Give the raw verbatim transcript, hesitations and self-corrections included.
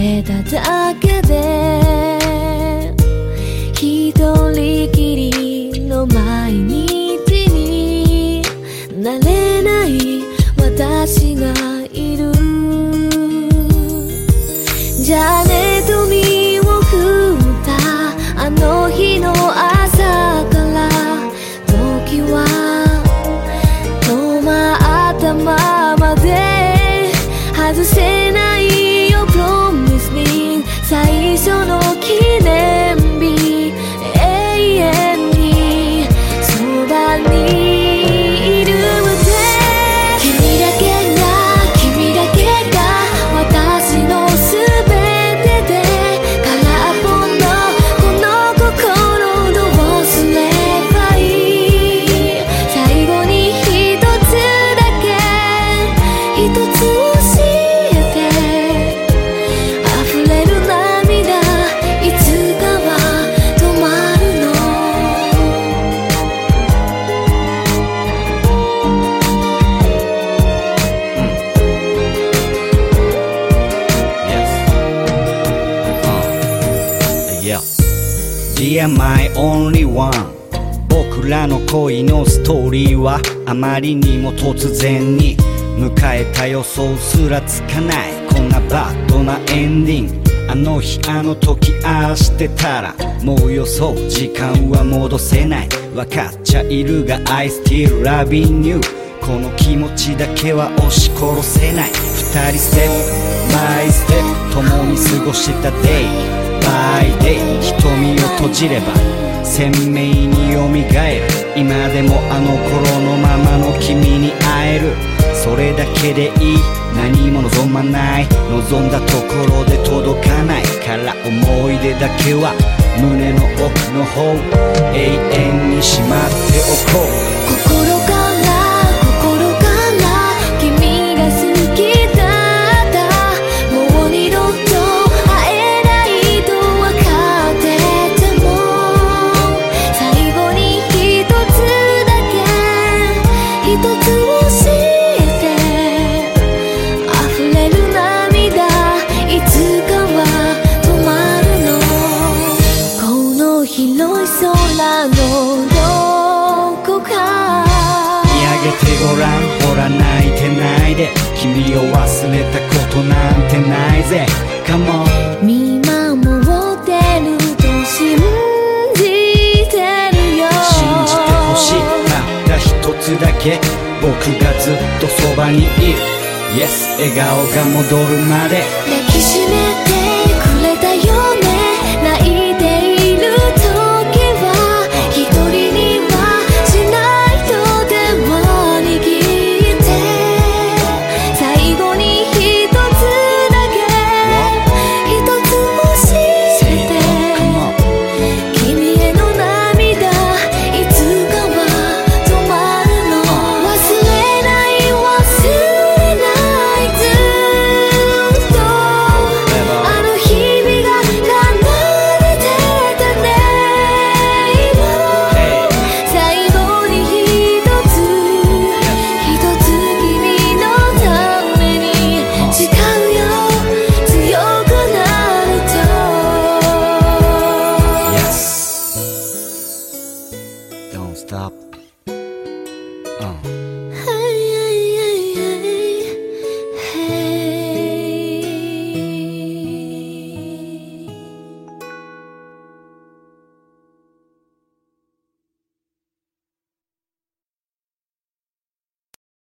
れただけで一人きりの毎日になれない私がいる。じゃあねと身を振ったあの日の朝から時は止まったままで外せないよ Promise me 最初の記念日永遠にそばに Dear my only one 僕らの恋のストーリーはあまりにも突然に迎えた予想すらつかないこんなバッドなエンディングあの日あの時ああしてたらもう予想時間は戻せない分かっちゃいるが I still loving you この気持ちだけは押し殺せない二人ステップバイステップ共に過ごした Day by day 瞳を閉じれば鮮明に蘇る今でもあの頃のままの君に会えるそれだけでいい何も望まない望んだところで届かないから思い出だけは胸の奥の方永遠にしまっておこう心から心から君が好きだったもう二度と会えないと分かってても最後に一つだけ一つ教えて溢れる涙いつかは止まるのこの広い空のどこか見上げてごらんほら泣いてないで君を忘れたことなんてないぜ Come on 見守ってると信じてるよ信じてほしいたった一つだけ僕がずっとそばにいる Yes 笑顔が戻るまで抱きしめ